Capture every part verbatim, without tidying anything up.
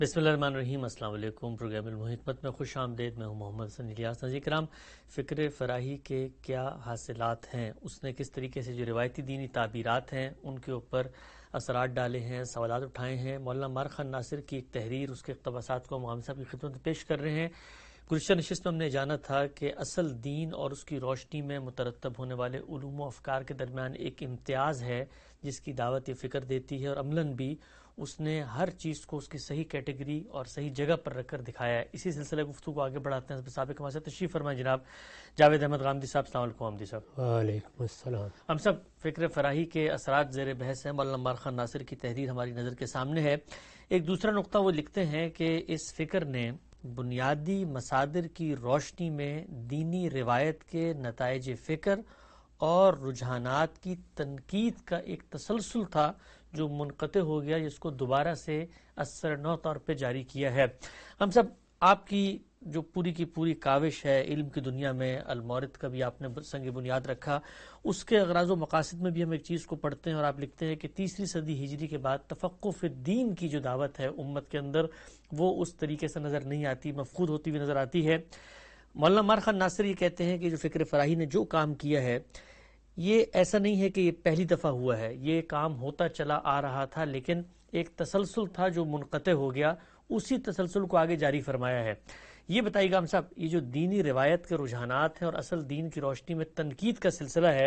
بسم اللہ الرحمن الرحیم۔ السلام علیکم۔ پروگرام علم و حکمت میں خوش آمدید۔ میں ہوں محمد حسن الیاس۔ ناظرین کرام، فکر فراہی کے کیا حاصلات ہیں، اس نے کس طریقے سے جو روایتی دینی تعبیرات ہیں ان کے اوپر اثرات ڈالے ہیں، سوالات اٹھائے ہیں، مولانا عمار خان ناصر کی ایک تحریر، اس کے اقتباسات کو ہم صاحب کی خدمت میں پیش کر رہے ہیں۔ گزشتہ نشست میں ہم نے جانا تھا کہ اصل دین اور اس کی روشنی میں مترتب ہونے والے علوم و افکار کے درمیان ایک امتیاز ہے جس کی دعوت یہ فکر دیتی ہے، اور عملاً بھی اس نے ہر چیز کو اس کی صحیح کیٹیگری اور صحیح جگہ پر رکھ کر دکھایا ہے۔ اسی سلسلے گفتگو کو آگے بڑھاتے ہیں۔ سابق ہمارے ساتھ تشریف فرمائیں جناب جاوید احمد غامدی صاحب۔ السلام علیکم غامدی صاحب۔ وعلیکم السلام۔ ہم سب فکر فراہی کے اثرات زیر بحث ہیں، مولانا عمار خان ناصر کی تحریر ہماری نظر کے سامنے ہے۔ ایک دوسرا نقطہ وہ لکھتے ہیں کہ اس فکر نے بنیادی مصادر کی روشنی میں دینی روایت کے نتائج فکر اور رجحانات کی تنقید کا ایک تسلسل تھا جو منقطع ہو گیا، جس کو دوبارہ سے اثر نو طور پہ جاری کیا ہے۔ ہم سب آپ کی جو پوری کی پوری کاوش ہے علم کی دنیا میں، المورد کا بھی آپ نے سنگ بنیاد رکھا، اس کے اغراض و مقاصد میں بھی ہم ایک چیز کو پڑھتے ہیں، اور آپ لکھتے ہیں کہ تیسری صدی ہجری کے بعد تفقہ فی الدین کی جو دعوت ہے امت کے اندر، وہ اس طریقے سے نظر نہیں آتی، مفقود ہوتی ہوئی نظر آتی ہے۔ مولانا عمار خان ناصر یہ کہتے ہیں کہ جو فکر فراہی نے جو کام کیا ہے، یہ ایسا نہیں ہے کہ یہ پہلی دفعہ ہوا ہے، یہ کام ہوتا چلا آ رہا تھا، لیکن ایک تسلسل تھا جو منقطع ہو گیا، اسی تسلسل کو آگے جاری فرمایا ہے۔ یہ بتائیے گا ہم صاحب، یہ جو دینی روایت کے رجحانات ہیں اور اصل دین کی روشنی میں تنقید کا سلسلہ ہے،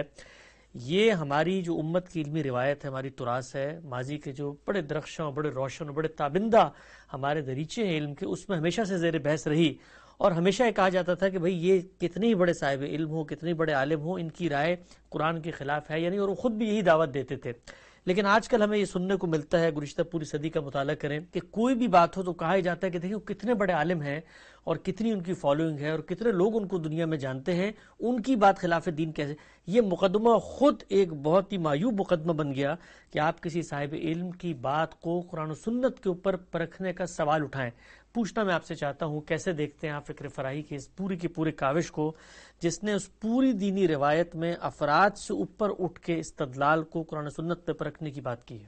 یہ ہماری جو امت کی علمی روایت ہے، ہماری تراث ہے، ماضی کے جو بڑے درخشاں، بڑے روشن اور بڑے تابندہ ہمارے دریچے ہیں علم کے، اس میں ہمیشہ سے زیر بحث رہی، اور ہمیشہ یہ کہا جاتا تھا کہ بھئی یہ کتنے ہی بڑے صاحب علم ہو، کتنے ہی بڑے عالم ہو، ان کی رائے قرآن کے خلاف ہے، یعنی اور وہ خود بھی یہی دعوت دیتے تھے۔ لیکن آج کل ہمیں یہ سننے کو ملتا ہے، گزشتہ پوری صدی کا مطالعہ کریں، کہ کوئی بھی بات ہو تو کہا ہی جاتا ہے کہ دیکھیں وہ کتنے بڑے عالم ہیں اور کتنی ان کی فالوئنگ ہے اور کتنے لوگ ان کو دنیا میں جانتے ہیں، ان کی بات خلاف دین کیسے؟ یہ مقدمہ خود ایک بہت ہی معیوب مقدمہ بن گیا کہ آپ کسی صاحب علم کی بات کو قرآن و سنت کے اوپر پرکھنے کا سوال اٹھائیں۔ پوچھنا میں آپ سے چاہتا ہوں، کیسے دیکھتے ہیں آپ فکر فراہی کی اس پوری کی پوری کاوش کو، جس نے اس پوری دینی روایت میں افراد سے اوپر اٹھ کے استدلال کو قرآن و سنت پہ پرکھنے کی بات کی ہے؟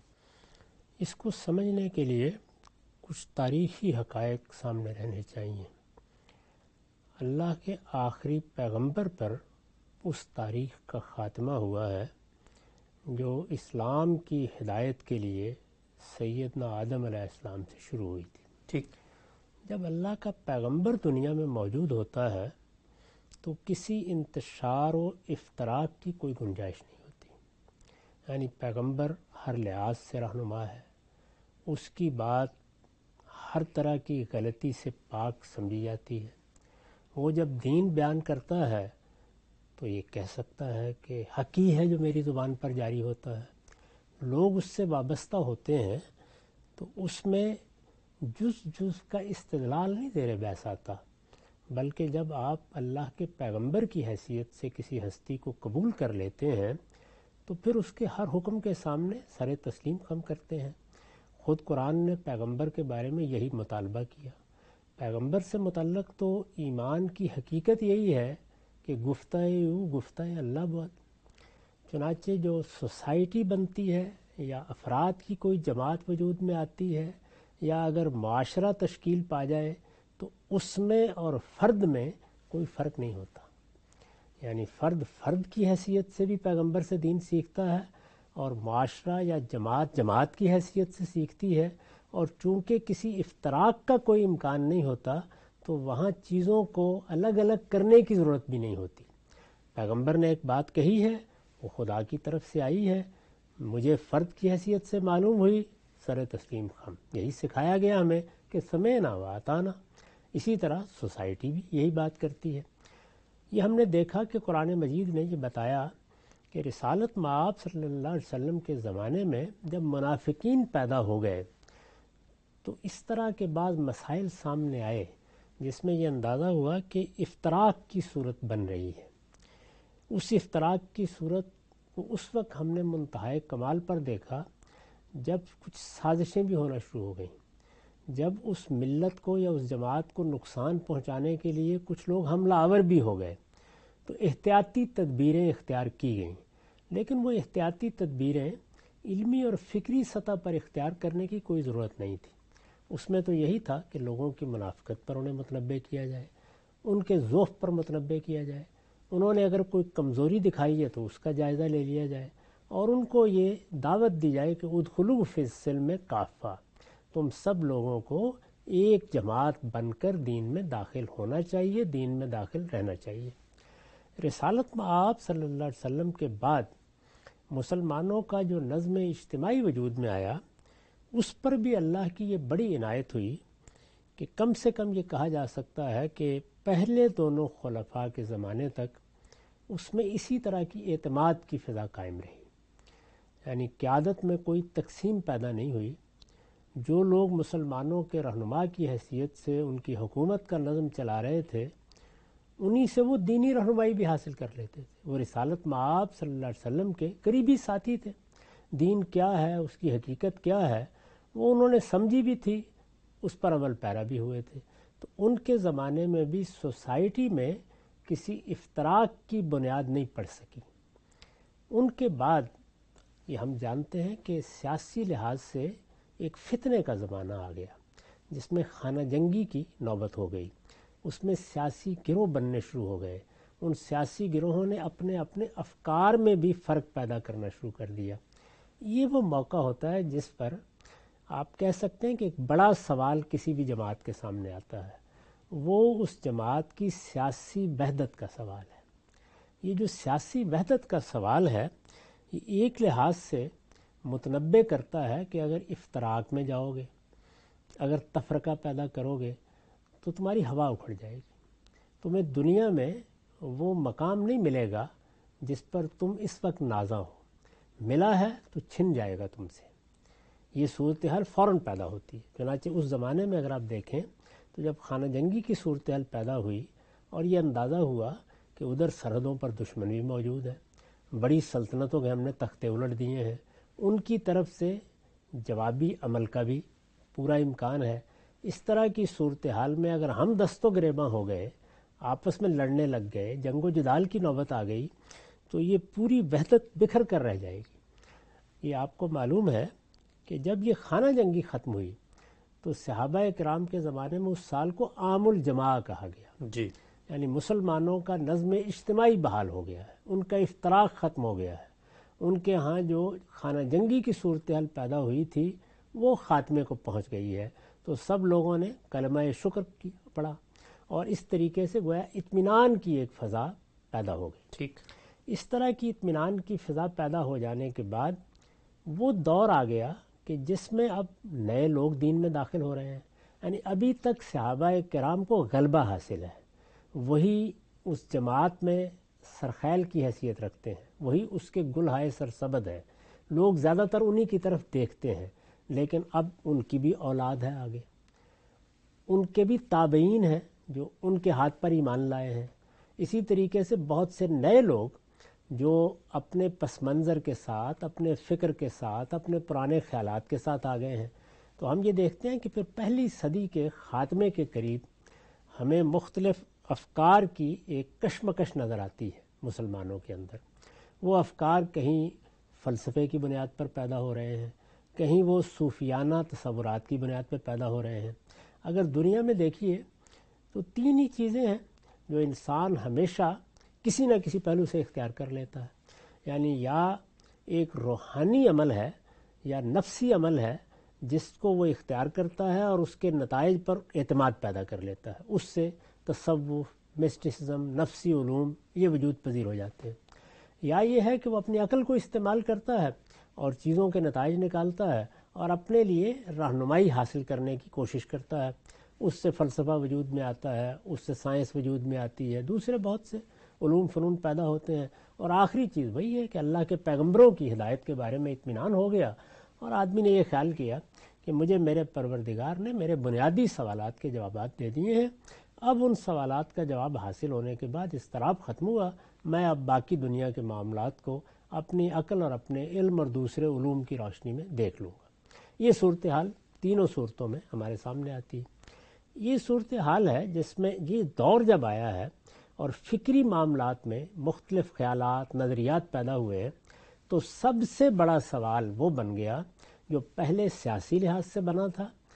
اس کو سمجھنے کے لیے کچھ تاریخی حقائق سامنے رہنے چاہیے۔ اللہ کے آخری پیغمبر پر اس تاریخ کا خاتمہ ہوا ہے جو اسلام کی ہدایت کے لیے سیدنا آدم علیہ السلام سے شروع ہوئی تھی۔ ٹھیک۔ جب اللہ کا پیغمبر دنیا میں موجود ہوتا ہے تو کسی انتشار و افتراق کی کوئی گنجائش نہیں ہوتی، یعنی پیغمبر ہر لحاظ سے رہنما ہے، اس کی بات ہر طرح کی غلطی سے پاک سمجھی جاتی ہے۔ وہ جب دین بیان کرتا ہے تو یہ کہہ سکتا ہے کہ حق ہی ہے جو میری زبان پر جاری ہوتا ہے۔ لوگ اس سے وابستہ ہوتے ہیں تو اس میں جز جز کا استدلال نہیں زیر بحث آتا، بلکہ جب آپ اللہ کے پیغمبر کی حیثیت سے کسی ہستی کو قبول کر لیتے ہیں تو پھر اس کے ہر حکم کے سامنے سر تسلیم خم کرتے ہیں۔ خود قرآن نے پیغمبر کے بارے میں یہی مطالبہ کیا۔ پیغمبر سے متعلق تو ایمان کی حقیقت یہی ہے کہ گفتہ او گفتہ اللہ بود۔ چنانچہ جو سوسائٹی بنتی ہے یا افراد کی کوئی جماعت وجود میں آتی ہے یا اگر معاشرہ تشکیل پا جائے تو اس میں اور فرد میں کوئی فرق نہیں ہوتا، یعنی فرد فرد کی حیثیت سے بھی پیغمبر سے دین سیکھتا ہے اور معاشرہ یا جماعت جماعت کی حیثیت سے سیکھتی ہے، اور چونکہ کسی افتراق کا کوئی امکان نہیں ہوتا تو وہاں چیزوں کو الگ الگ کرنے کی ضرورت بھی نہیں ہوتی۔ پیغمبر نے ایک بات کہی ہے، وہ خدا کی طرف سے آئی ہے، مجھے فرد کی حیثیت سے معلوم ہوئی، سر تسلیم خم۔ یہی سکھایا گیا ہمیں کہ سمعنا و اطعنا۔ اسی طرح سوسائٹی بھی یہی بات کرتی ہے۔ یہ ہم نے دیکھا کہ قرآن مجید نے یہ بتایا کہ رسالت مآب صلی اللہ علیہ وسلم کے زمانے میں جب منافقین پیدا ہو گئے تو اس طرح کے بعض مسائل سامنے آئے جس میں یہ اندازہ ہوا کہ افتراق کی صورت بن رہی ہے۔ اس افتراق کی صورت کو اس وقت ہم نے منتہائے کمال پر دیکھا جب کچھ سازشیں بھی ہونا شروع ہو گئیں، جب اس ملت کو یا اس جماعت کو نقصان پہنچانے کے لیے کچھ لوگ حملہ آور بھی ہو گئے تو احتیاطی تدبیریں اختیار کی گئیں، لیکن وہ احتیاطی تدبیریں علمی اور فکری سطح پر اختیار کرنے کی کوئی ضرورت نہیں تھی۔ اس میں تو یہی تھا کہ لوگوں کی منافقت پر انہیں متنبع کیا جائے، ان کے ذوف پر متنبع کیا جائے، انہوں نے اگر کوئی کمزوری دکھائی ہے تو اس کا جائزہ لے لیا جائے، اور ان کو یہ دعوت دی جائے کہ ادخلوا فی السلم کافہ، تم سب لوگوں کو ایک جماعت بن کر دین میں داخل ہونا چاہیے، دین میں داخل رہنا چاہیے۔ رسالت مآب صلی اللہ علیہ وسلم کے بعد مسلمانوں کا جو نظم اجتماعی وجود میں آیا، اس پر بھی اللہ کی یہ بڑی عنایت ہوئی کہ کم سے کم یہ کہا جا سکتا ہے کہ پہلے دونوں خلفاء کے زمانے تک اس میں اسی طرح کی اعتماد کی فضا قائم رہی، یعنی قیادت میں کوئی تقسیم پیدا نہیں ہوئی۔ جو لوگ مسلمانوں کے رہنما کی حیثیت سے ان کی حکومت کا نظم چلا رہے تھے، انہی سے وہ دینی رہنمائی بھی حاصل کر لیتے تھے۔ وہ رسالت مآب صلی اللہ علیہ وسلم کے قریبی ساتھی تھے، دین کیا ہے، اس کی حقیقت کیا ہے، وہ انہوں نے سمجھی بھی تھی، اس پر عمل پیرا بھی ہوئے تھے۔ تو ان کے زمانے میں بھی سوسائٹی میں کسی افتراق کی بنیاد نہیں پڑ سکی۔ ان کے بعد یہ ہم جانتے ہیں کہ سیاسی لحاظ سے ایک فتنے کا زمانہ آ گیا، جس میں خانہ جنگی کی نوبت ہو گئی، اس میں سیاسی گروہ بننے شروع ہو گئے، ان سیاسی گروہوں نے اپنے اپنے افکار میں بھی فرق پیدا کرنا شروع کر دیا۔ یہ وہ موقع ہوتا ہے جس پر آپ کہہ سکتے ہیں کہ ایک بڑا سوال کسی بھی جماعت کے سامنے آتا ہے، وہ اس جماعت کی سیاسی وحدت کا سوال ہے۔ یہ جو سیاسی وحدت کا سوال ہے، یہ ایک لحاظ سے متنبع کرتا ہے کہ اگر افتراق میں جاؤ گے، اگر تفرقہ پیدا کرو گے تو تمہاری ہوا اکھڑ جائے گی، تمہیں دنیا میں وہ مقام نہیں ملے گا جس پر تم اس وقت نازاں ہو، ملا ہے تو چھن جائے گا تم سے۔ یہ صورتحال فوراً پیدا ہوتی ہے۔ چنانچہ اس زمانے میں اگر آپ دیکھیں تو جب خانہ جنگی کی صورتحال پیدا ہوئی اور یہ اندازہ ہوا کہ ادھر سرحدوں پر دشمن بھی موجود ہے، بڑی سلطنتوں کے ہم نے تختے الٹ دیے ہیں، ان کی طرف سے جوابی عمل کا بھی پورا امکان ہے، اس طرح کی صورتحال میں اگر ہم دست و گریباں ہو گئے، آپس میں لڑنے لگ گئے، جنگ و جدال کی نوبت آ گئی، تو یہ پوری وحدت بکھر کر رہ جائے گی۔ یہ آپ کو معلوم ہے کہ جب یہ خانہ جنگی ختم ہوئی تو صحابہ کرام کے زمانے میں اس سال کو عام الجماع کہا گیا، جی، یعنی مسلمانوں کا نظم اجتماعی بحال ہو گیا ہے، ان کا افتراق ختم ہو گیا ہے، ان کے ہاں جو خانہ جنگی کی صورتحال پیدا ہوئی تھی وہ خاتمے کو پہنچ گئی ہے۔ تو سب لوگوں نے کلمہ شکر کی پڑھا اور اس طریقے سے گویا اطمینان کی ایک فضا پیدا ہو گئی۔ ٹھیک، اس طرح کی اطمینان کی فضا پیدا ہو جانے کے بعد وہ دور آ گیا کہ جس میں اب نئے لوگ دین میں داخل ہو رہے ہیں، یعنی ابھی تک صحابہ کرام کو غلبہ حاصل ہے، وہی اس جماعت میں سرخیل کی حیثیت رکھتے ہیں، وہی اس کے گلہائے سرسبد ہے، لوگ زیادہ تر انہی کی طرف دیکھتے ہیں، لیکن اب ان کی بھی اولاد ہے آگے، ان کے بھی تابعین ہیں جو ان کے ہاتھ پر ایمان لائے ہیں، اسی طریقے سے بہت سے نئے لوگ جو اپنے پس منظر کے ساتھ، اپنے فکر کے ساتھ، اپنے پرانے خیالات کے ساتھ آ گئے ہیں۔ تو ہم یہ دیکھتے ہیں کہ پھر پہلی صدی کے خاتمے کے قریب ہمیں مختلف افکار کی ایک کشمکش نظر آتی ہے مسلمانوں کے اندر۔ وہ افکار کہیں فلسفے کی بنیاد پر پیدا ہو رہے ہیں، کہیں وہ صوفیانہ تصورات کی بنیاد پر پیدا ہو رہے ہیں۔ اگر دنیا میں دیکھیے تو تین ہی چیزیں ہیں جو انسان ہمیشہ کسی نہ کسی پہلو سے اختیار کر لیتا ہے، یعنی یا ایک روحانی عمل ہے یا نفسی عمل ہے جس کو وہ اختیار کرتا ہے اور اس کے نتائج پر اعتماد پیدا کر لیتا ہے، اس سے تصوف، مسٹسزم، نفسی علوم یہ وجود پذیر ہو جاتے ہیں۔ یا یہ ہے کہ وہ اپنی عقل کو استعمال کرتا ہے اور چیزوں کے نتائج نکالتا ہے اور اپنے لیے رہنمائی حاصل کرنے کی کوشش کرتا ہے، اس سے فلسفہ وجود میں آتا ہے، اس سے سائنس وجود میں آتی ہے، دوسرے بہت سے علوم فنون پیدا ہوتے ہیں، اور آخری چیز وہی ہے کہ اللہ کے پیغمبروں کی ہدایت کے بارے میں اطمینان ہو گیا اور آدمی نے یہ خیال کیا کہ مجھے میرے پروردگار نے میرے بنیادی سوالات کے جوابات دے دیے ہیں، اب ان سوالات کا جواب حاصل ہونے کے بعد اضطراب ختم ہوا، میں اب باقی دنیا کے معاملات کو اپنی عقل اور اپنے علم اور دوسرے علوم کی روشنی میں دیکھ لوں گا۔ یہ صورتحال تینوں صورتوں میں ہمارے سامنے آتی ہے۔ یہ صورتحال ہے جس میں یہ دور جب آیا ہے اور فکری معاملات میں مختلف خیالات، نظریات پیدا ہوئے ہیں، تو سب سے بڑا سوال وہ بن گیا جو پہلے سیاسی لحاظ سے بنا تھا،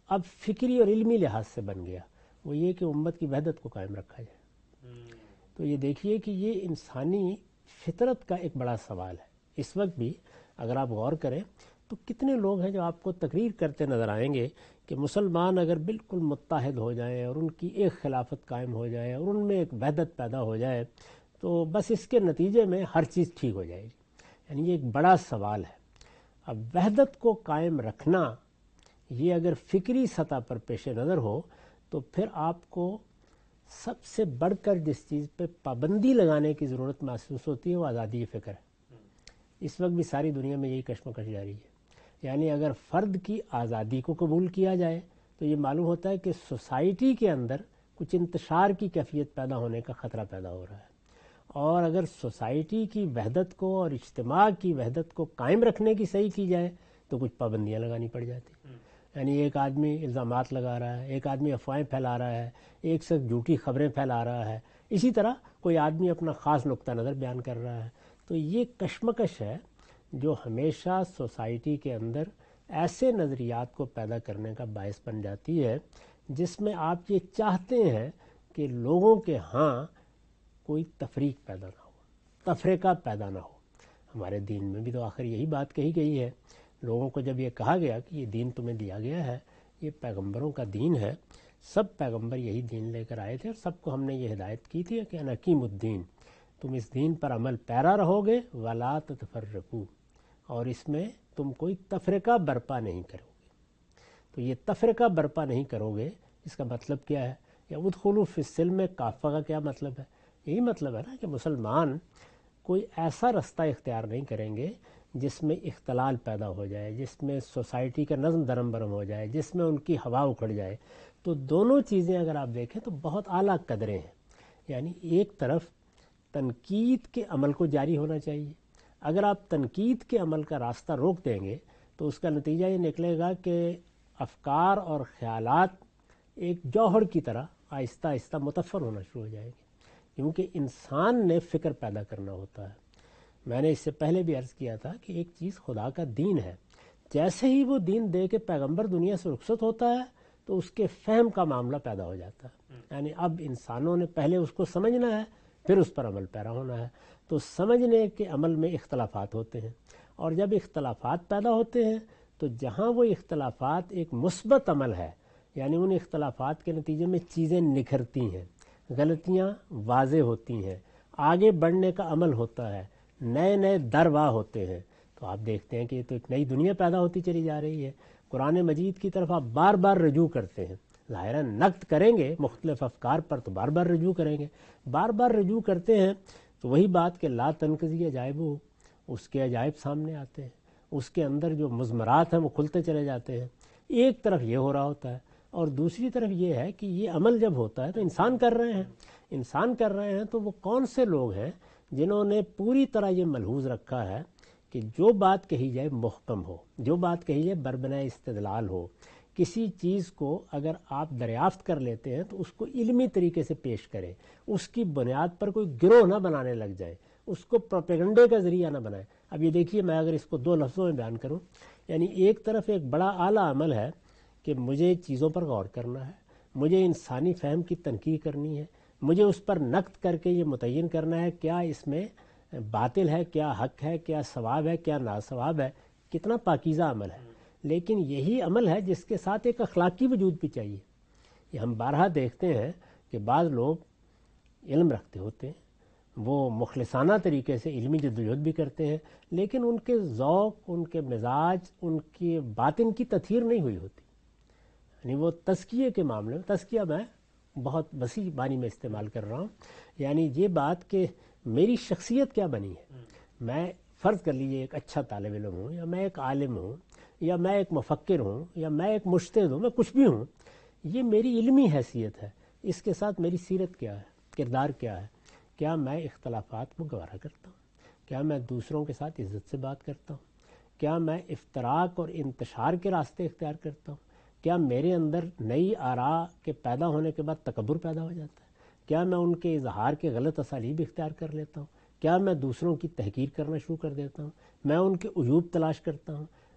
اب فکری اور علمی لحاظ سے بن گیا، وہ یہ کہ امت کی وحدت کو قائم رکھا جائے۔ تو یہ دیکھیے کہ یہ انسانی فطرت کا ایک بڑا سوال ہے۔ اس وقت بھی اگر آپ غور کریں تو کتنے لوگ ہیں جو آپ کو تقریر کرتے نظر آئیں گے کہ مسلمان اگر بالکل متحد ہو جائیں اور ان کی ایک خلافت قائم ہو جائے اور ان میں ایک وحدت پیدا ہو جائے تو بس اس کے نتیجے میں ہر چیز ٹھیک ہو جائے گی۔ یعنی یہ ایک بڑا سوال ہے۔ اب وحدت کو قائم رکھنا یہ اگر فکری سطح پر پیش نظر ہو تو پھر آپ کو سب سے بڑھ کر جس چیز پہ پابندی لگانے کی ضرورت محسوس ہوتی ہے وہ آزادی فکر ہے۔ اس وقت بھی ساری دنیا میں یہی کشمکش جاری ہے۔ یعنی اگر فرد کی آزادی کو قبول کیا جائے تو یہ معلوم ہوتا ہے کہ سوسائٹی کے اندر کچھ انتشار کی کیفیت پیدا ہونے کا خطرہ پیدا ہو رہا ہے، اور اگر سوسائٹی کی وحدت کو اور اجتماع کی وحدت کو قائم رکھنے کی صحیح کی جائے تو کچھ پابندیاں لگانی پڑ جاتی ہیں۔ یعنی ایک آدمی الزامات لگا رہا ہے، ایک آدمی افواہیں پھیلا رہا ہے، ایک شخص جھوٹی خبریں پھیلا رہا ہے، اسی طرح کوئی آدمی اپنا خاص نقطہ نظر بیان کر رہا ہے۔ تو یہ کشمکش ہے جو ہمیشہ سوسائٹی کے اندر ایسے نظریات کو پیدا کرنے کا باعث بن جاتی ہے جس میں آپ یہ چاہتے ہیں کہ لوگوں کے ہاں کوئی تفریق پیدا نہ ہو، تفرقہ پیدا نہ ہو۔ ہمارے دین میں بھی تو آخر یہی بات کہی گئی ہے۔ لوگوں کو جب یہ کہا گیا کہ یہ دین تمہیں دیا گیا ہے، یہ پیغمبروں کا دین ہے، سب پیغمبر یہی دین لے کر آئے تھے اور سب کو ہم نے یہ ہدایت کی تھی کہ ان اقیموا الدین، تم اس دین پر عمل پیرا رہو گے، ولا تتفرقوا، اور اس میں تم کوئی تفرقہ برپا نہیں کرو گے۔ تو یہ تفرقہ برپا نہیں کرو گے اس کا مطلب کیا ہے؟ یا ادخلوا فی السلم کافہ کا کیا مطلب ہے؟ یہی مطلب ہے نا کہ مسلمان کوئی ایسا رستہ اختیار نہیں کریں گے جس میں اختلال پیدا ہو جائے، جس میں سوسائٹی کا نظم درم برم ہو جائے، جس میں ان کی ہوا اکھڑ جائے۔ تو دونوں چیزیں اگر آپ دیکھیں تو بہت اعلیٰ قدریں ہیں۔ یعنی ایک طرف تنقید کے عمل کو جاری ہونا چاہیے۔ اگر آپ تنقید کے عمل کا راستہ روک دیں گے تو اس کا نتیجہ یہ نکلے گا کہ افکار اور خیالات ایک جوہر کی طرح آہستہ آہستہ متفر ہونا شروع ہو جائیں گے، کیونکہ انسان نے فکر پیدا کرنا ہوتا ہے۔ میں نے اس سے پہلے بھی عرض کیا تھا کہ ایک چیز خدا کا دین ہے، جیسے ہی وہ دین دے کے پیغمبر دنیا سے رخصت ہوتا ہے تو اس کے فہم کا معاملہ پیدا ہو جاتا ہے۔ یعنی اب انسانوں نے پہلے اس کو سمجھنا ہے، پھر اس پر عمل پیرا ہونا ہے۔ تو سمجھنے کے عمل میں اختلافات ہوتے ہیں، اور جب اختلافات پیدا ہوتے ہیں تو جہاں وہ اختلافات ایک مثبت عمل ہے، یعنی ان اختلافات کے نتیجے میں چیزیں نکھرتی ہیں، غلطیاں واضح ہوتی ہیں، آگے بڑھنے کا عمل ہوتا ہے، نئے نئے درواہ ہوتے ہیں، تو آپ دیکھتے ہیں کہ یہ تو ایک نئی دنیا پیدا ہوتی چلی جا رہی ہے۔ قرآن مجید کی طرف آپ بار بار رجوع کرتے ہیں، ظاہراً نقد کریں گے مختلف افکار پر تو بار بار رجوع کریں گے، بار بار رجوع کرتے ہیں تو وہی بات کہ لا تنقضی عجائب ہو، اس کے عجائب سامنے آتے ہیں، اس کے اندر جو مضمرات ہیں وہ کھلتے چلے جاتے ہیں۔ ایک طرف یہ ہو رہا ہوتا ہے اور دوسری طرف یہ ہے کہ یہ عمل جب ہوتا ہے تو انسان کر رہے ہیں انسان کر رہے ہیں تو وہ کون سے لوگ ہیں جنہوں نے پوری طرح یہ ملحوظ رکھا ہے کہ جو بات کہی جائے محکم ہو، جو بات کہی جائے بربنائے استدلال ہو۔ کسی چیز کو اگر آپ دریافت کر لیتے ہیں تو اس کو علمی طریقے سے پیش کریں، اس کی بنیاد پر کوئی گروہ نہ بنانے لگ جائے، اس کو پروپیگنڈے کا ذریعہ نہ بنائیں۔ اب یہ دیکھیے، میں اگر اس کو دو لفظوں میں بیان کروں، یعنی ایک طرف ایک بڑا اعلیٰ عمل ہے کہ مجھے چیزوں پر غور کرنا ہے، مجھے انسانی فہم کی تنقید کرنی ہے، مجھے اس پر نقد کر کے یہ متعین کرنا ہے کیا اس میں باطل ہے، کیا حق ہے، کیا ثواب ہے، کیا ناثواب ہے۔ کتنا پاکیزہ عمل ہے، لیکن یہی عمل ہے جس کے ساتھ ایک اخلاقی وجود بھی چاہیے۔ یہ ہم بارہا دیکھتے ہیں کہ بعض لوگ علم رکھتے ہوتے ہیں، وہ مخلصانہ طریقے سے علمی جدوجہد بھی کرتے ہیں، لیکن ان کے ذوق، ان کے مزاج، ان کی باطن کی تطہیر نہیں ہوئی ہوتی۔ یعنی وہ تزکیے کے معاملے میں، تزکیہ میں بہت وسیع معنی میں استعمال کر رہا ہوں، یعنی یہ بات کہ میری شخصیت کیا بنی ہے۔ میں فرض کر لیجیے ایک اچھا طالب علم ہوں، یا میں ایک عالم ہوں، یا میں ایک مفکر ہوں، یا میں ایک مجتہد ہوں، میں کچھ بھی ہوں، یہ میری علمی حیثیت ہے۔ اس کے ساتھ میری سیرت کیا ہے، کردار کیا ہے؟ کیا میں اختلافات کو گوارا کرتا ہوں؟ کیا میں دوسروں کے ساتھ عزت سے بات کرتا ہوں؟ کیا میں افتراق اور انتشار کے راستے اختیار کرتا ہوں؟ کیا میرے اندر نئی آراء کے پیدا ہونے کے بعد تکبر پیدا ہو جاتا ہے؟ کیا میں ان کے اظہار کے غلط اسالیب اختیار کر لیتا ہوں؟ کیا میں دوسروں کی تحقیر کرنا شروع کر دیتا ہوں؟ میں ان کے عیوب تلاش کرتا ہوں؟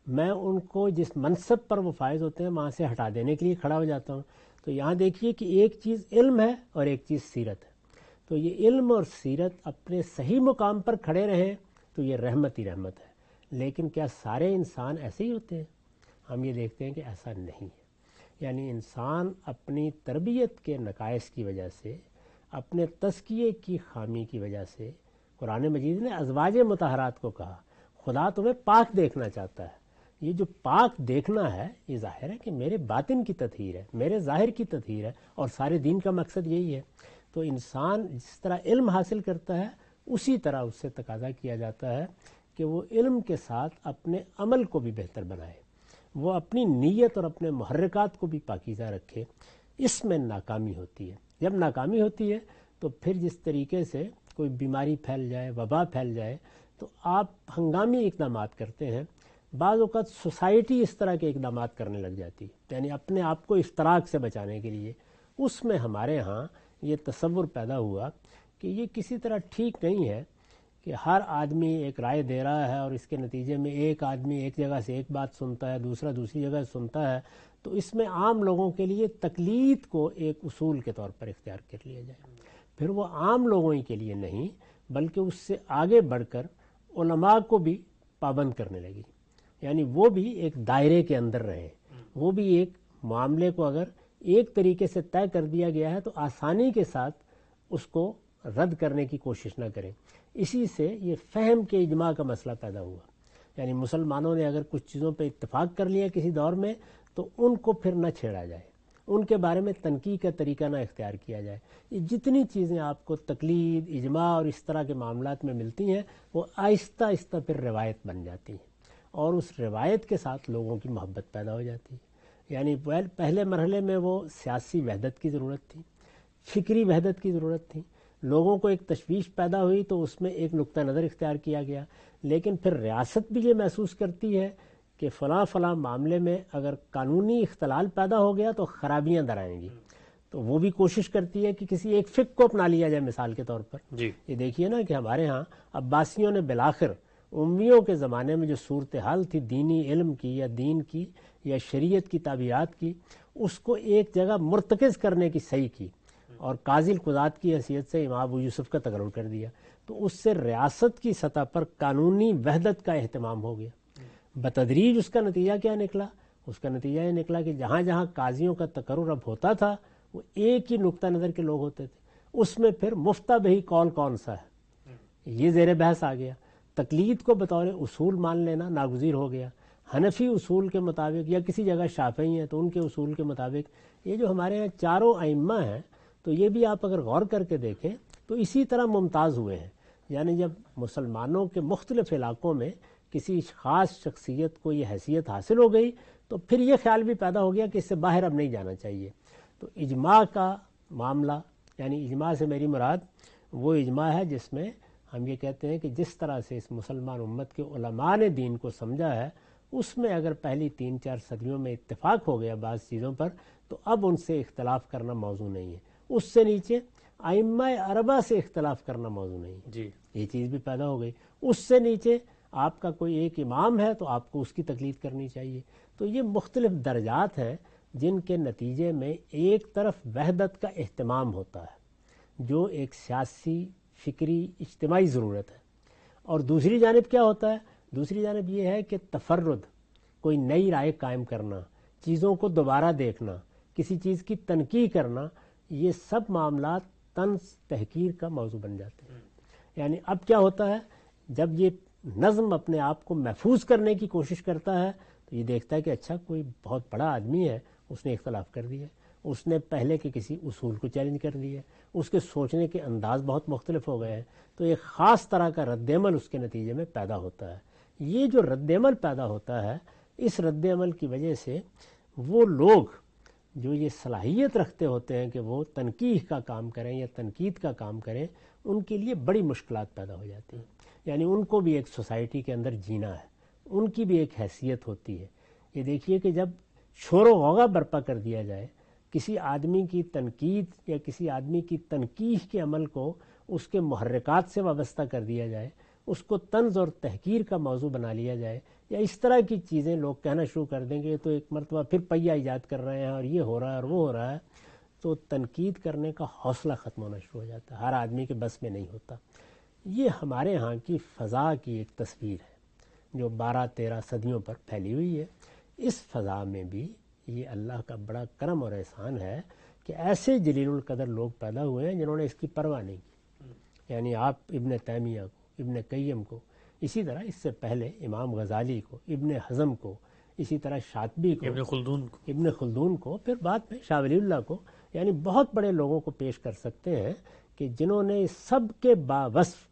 میں ان کو جس منصب پر وہ فائز ہوتے ہیں وہاں سے ہٹا دینے کے لیے کھڑا ہو جاتا ہوں. تو یہاں دیکھیے کہ ایک چیز علم ہے اور ایک چیز سیرت ہے. تو یہ علم اور سیرت اپنے صحیح مقام پر کھڑے رہیں تو یہ رحمت ہی رحمت ہے. لیکن کیا سارے انسان ایسے ہی ہوتے ہیں؟ ہم یہ دیکھتے ہیں کہ ایسا نہیں ہے. یعنی انسان اپنی تربیت کے نقائص کی وجہ سے، اپنے تزکیے کی خامی کی وجہ سے، قرآن مجید نے ازواج مطہرات کو کہا خدا تمہیں پاک دیکھنا چاہتا ہے. یہ جو پاک دیکھنا ہے یہ ظاہر ہے کہ میرے باطن کی تطہیر ہے، میرے ظاہر کی تطہیر ہے، اور سارے دین کا مقصد یہی ہے. تو انسان جس طرح علم حاصل کرتا ہے اسی طرح اس سے تقاضا کیا جاتا ہے کہ وہ علم کے ساتھ اپنے عمل کو بھی بہتر بنائے، وہ اپنی نیت اور اپنے محرکات کو بھی پاکیزہ رکھے. اس میں ناکامی ہوتی ہے. جب ناکامی ہوتی ہے تو پھر جس طریقے سے کوئی بیماری پھیل جائے، وبا پھیل جائے، تو آپ ہنگامی اقدامات کرتے ہیں. بعض اوقات سوسائٹی اس طرح کے اقدامات کرنے لگ جاتی ہے، یعنی اپنے آپ کو افتراق سے بچانے کے لیے. اس میں ہمارے ہاں یہ تصور پیدا ہوا کہ یہ کسی طرح ٹھیک نہیں ہے کہ ہر آدمی ایک رائے دے رہا ہے اور اس کے نتیجے میں ایک آدمی ایک جگہ سے ایک بات سنتا ہے، دوسرا دوسری جگہ سے سنتا ہے. تو اس میں عام لوگوں کے لیے تقلید کو ایک اصول کے طور پر اختیار کر لیا جائے. پھر وہ عام لوگوں ہی کے لیے نہیں بلکہ اس سے آگے بڑھ کر علماء کو بھی پابند کرنے لگی. یعنی وہ بھی ایک دائرے کے اندر رہیں، وہ بھی ایک معاملے کو اگر ایک طریقے سے طے کر دیا گیا ہے تو آسانی کے ساتھ اس کو رد کرنے کی کوشش نہ کریں. اسی سے یہ فہم کے اجماع کا مسئلہ پیدا ہوا. یعنی مسلمانوں نے اگر کچھ چیزوں پہ اتفاق کر لیا کسی دور میں تو ان کو پھر نہ چھیڑا جائے، ان کے بارے میں تنقید کا طریقہ نہ اختیار کیا جائے. یہ جتنی چیزیں آپ کو تقلید، اجماع اور اس طرح کے معاملات میں ملتی ہیں وہ آہستہ آہستہ پھر روایت بن جاتی ہیں، اور اس روایت کے ساتھ لوگوں کی محبت پیدا ہو جاتی ہے. یعنی پہلے مرحلے میں وہ سیاسی وحدت کی ضرورت تھی، فکری وحدت کی ضرورت تھی. لوگوں کو ایک تشویش پیدا ہوئی تو اس میں ایک نقطہ نظر اختیار کیا گیا. لیکن پھر ریاست بھی یہ محسوس کرتی ہے کہ فلاں فلاں معاملے میں اگر قانونی اختلال پیدا ہو گیا تو خرابیاں در آئیں گی، تو وہ بھی کوشش کرتی ہے کہ کسی ایک فقہ کو اپنا لیا جائے. مثال کے طور پر جی یہ دیکھیے نا کہ ہمارے ہاں عباسیوں نے بالآخر امیوں کے زمانے میں جو صورتحال تھی دینی علم کی یا دین کی یا شریعت کی تعبیرات کی، اس کو ایک جگہ مرتکز کرنے کی صحیح کی اور قاضی القضات کی حیثیت سے امام ابو یوسف کا تقرر کر دیا. تو اس سے ریاست کی سطح پر قانونی وحدت کا اہتمام ہو گیا. بتدریج اس کا نتیجہ کیا نکلا؟ اس کا نتیجہ یہ نکلا کہ جہاں جہاں قاضیوں کا تقرر اب ہوتا تھا وہ ایک ہی نقطہ نظر کے لوگ ہوتے تھے. اس میں پھر مفتہ بہی قول کون سا ہے یہ زیر بحث آ گیا. تقلید کو بطور اصول مان لینا ناگزیر ہو گیا. حنفی اصول کے مطابق یا کسی جگہ شافعی ہیں تو ان کے اصول کے مطابق یہ جو ہمارے یہاں چاروں ائمہ ہیں تو یہ بھی آپ اگر غور کر کے دیکھیں تو اسی طرح ممتاز ہوئے ہیں. یعنی جب مسلمانوں کے مختلف علاقوں میں کسی خاص شخصیت کو یہ حیثیت حاصل ہو گئی تو پھر یہ خیال بھی پیدا ہو گیا کہ اس سے باہر اب نہیں جانا چاہیے. تو اجماع کا معاملہ، یعنی اجماع سے میری مراد وہ اجماع ہے جس میں ہم یہ کہتے ہیں کہ جس طرح سے اس مسلمان امت کے علماء نے دین کو سمجھا ہے اس میں اگر پہلی تین چار صدیوں میں اتفاق ہو گیا بعض چیزوں پر تو اب ان سے اختلاف کرنا موضوع نہیں ہے. اس سے نیچے ائمہ اربعہ سے اختلاف کرنا موضوع نہیں ہے. جی یہ چیز بھی پیدا ہو گئی. اس سے نیچے آپ کا کوئی ایک امام ہے تو آپ کو اس کی تقلید کرنی چاہیے. تو یہ مختلف درجات ہیں جن کے نتیجے میں ایک طرف وحدت کا اہتمام ہوتا ہے جو ایک سیاسی، فکری، اجتماعی ضرورت ہے، اور دوسری جانب کیا ہوتا ہے؟ دوسری جانب یہ ہے کہ تفرد، کوئی نئی رائے قائم کرنا، چیزوں کو دوبارہ دیکھنا، کسی چیز کی تنقید کرنا، یہ سب معاملات طنز تحقیر کا موضوع بن جاتے ہیں. یعنی اب کیا ہوتا ہے جب یہ نظم اپنے آپ کو محفوظ کرنے کی کوشش کرتا ہے تو یہ دیکھتا ہے کہ اچھا کوئی بہت بڑا آدمی ہے، اس نے اختلاف کر دیا، اس نے پہلے کے کسی اصول کو چیلنج کر دیا، اس کے سوچنے کے انداز بہت مختلف ہو گئے ہیں، تو ایک خاص طرح کا رد عمل اس کے نتیجے میں پیدا ہوتا ہے. یہ جو رد عمل پیدا ہوتا ہے اس رد عمل کی وجہ سے وہ لوگ جو یہ صلاحیت رکھتے ہوتے ہیں کہ وہ تنقید کا کام کریں یا تنقید کا کام کریں، ان کے لیے بڑی مشکلات پیدا ہو جاتی ہیں. یعنی ان کو بھی ایک سوسائٹی کے اندر جینا ہے، ان کی بھی ایک حیثیت ہوتی ہے. یہ دیکھیے کہ جب شور و غوغا برپا کر دیا جائے، کسی آدمی کی تنقید یا کسی آدمی کی تنقید کے عمل کو اس کے محرکات سے وابستہ کر دیا جائے، اس کو طنز اور تحقیر کا موضوع بنا لیا جائے یا اس طرح کی چیزیں لوگ کہنا شروع کر دیں گے تو ایک مرتبہ پھر پہیہ ایجاد کر رہے ہیں اور یہ ہو رہا ہے اور وہ ہو رہا ہے، تو تنقید کرنے کا حوصلہ ختم ہونا شروع ہو جاتا ہے، ہر آدمی کے بس میں نہیں ہوتا۔ یہ ہمارے ہاں کی فضا کی ایک تصویر ہے جو بارہ تیرہ صدیوں پر پھیلی ہوئی ہے۔ اس فضا میں بھی یہ اللہ کا بڑا کرم اور احسان ہے کہ ایسے جلیل القدر لوگ پیدا ہوئے ہیں جنہوں نے اس کی پرواہ نہیں کی، یعنی آپ ابن تیمیہ کو، ابن قیم کو، اسی طرح اس سے پہلے امام غزالی کو، ابن حزم کو، اسی طرح شاطبی کو، ابن خلدون کو ابن خلدون کو، پھر بعد میں شاہ ولی اللہ کو، یعنی بہت بڑے لوگوں کو پیش کر سکتے ہیں کہ جنہوں نے سب کے باوصف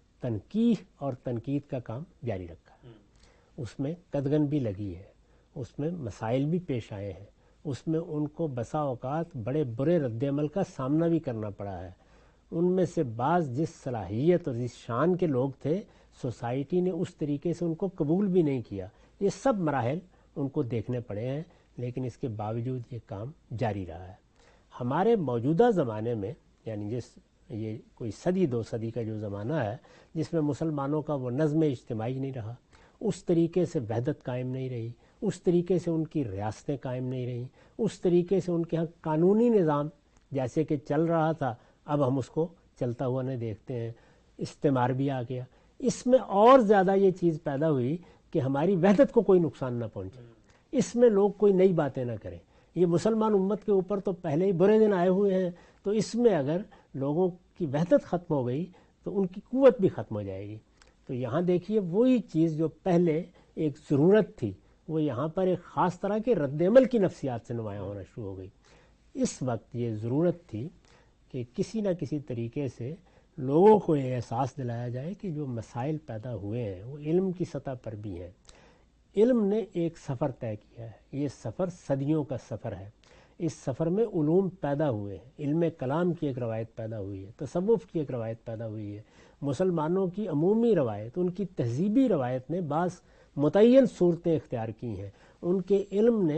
تنقیح اور تنقید کا کام جاری رکھا ہے۔ اس میں قدغن بھی لگی ہے، اس میں مسائل بھی پیش آئے ہیں، اس میں ان کو بسا اوقات بڑے برے رد عمل کا سامنا بھی کرنا پڑا ہے۔ ان میں سے بعض جس صلاحیت اور جس شان کے لوگ تھے، سوسائٹی نے اس طریقے سے ان کو قبول بھی نہیں کیا۔ یہ سب مراحل ان کو دیکھنے پڑے ہیں، لیکن اس کے باوجود یہ کام جاری رہا ہے۔ ہمارے موجودہ زمانے میں، یعنی جس یہ کوئی صدی دو صدی کا جو زمانہ ہے جس میں مسلمانوں کا وہ نظم اجتماعی نہیں رہا، اس طریقے سے وحدت قائم نہیں رہی، اس طریقے سے ان کی ریاستیں قائم نہیں رہیں، اس طریقے سے ان کے ہاں قانونی نظام جیسے کہ چل رہا تھا اب ہم اس کو چلتا ہوا نہیں دیکھتے ہیں، استعمار بھی آ گیا۔ اس میں اور زیادہ یہ چیز پیدا ہوئی کہ ہماری وحدت کو کوئی نقصان نہ پہنچے، اس میں لوگ کوئی نئی باتیں نہ کریں۔ یہ مسلمان امت کے اوپر تو پہلے ہی برے دن آئے ہوئے ہیں، تو اس میں اگر لوگوں کی وحدت ختم ہو گئی تو ان کی قوت بھی ختم ہو جائے گی۔ تو یہاں دیکھیے وہی چیز جو پہلے ایک ضرورت تھی وہ یہاں پر ایک خاص طرح کے رد عمل کی نفسیات سے نمایاں ہونا شروع ہو گئی۔ اس وقت یہ ضرورت تھی کہ کسی نہ کسی طریقے سے لوگوں کو یہ احساس دلایا جائے کہ جو مسائل پیدا ہوئے ہیں وہ علم کی سطح پر بھی ہیں۔ علم نے ایک سفر طے کیا ہے، یہ سفر صدیوں کا سفر ہے۔ اس سفر میں علوم پیدا ہوئے ہیں، علم کلام کی ایک روایت پیدا ہوئی ہے، تصوف کی ایک روایت پیدا ہوئی ہے، مسلمانوں کی عمومی روایت، ان کی تہذیبی روایت نے بعض متعین صورتیں اختیار کی ہیں۔ ان کے علم نے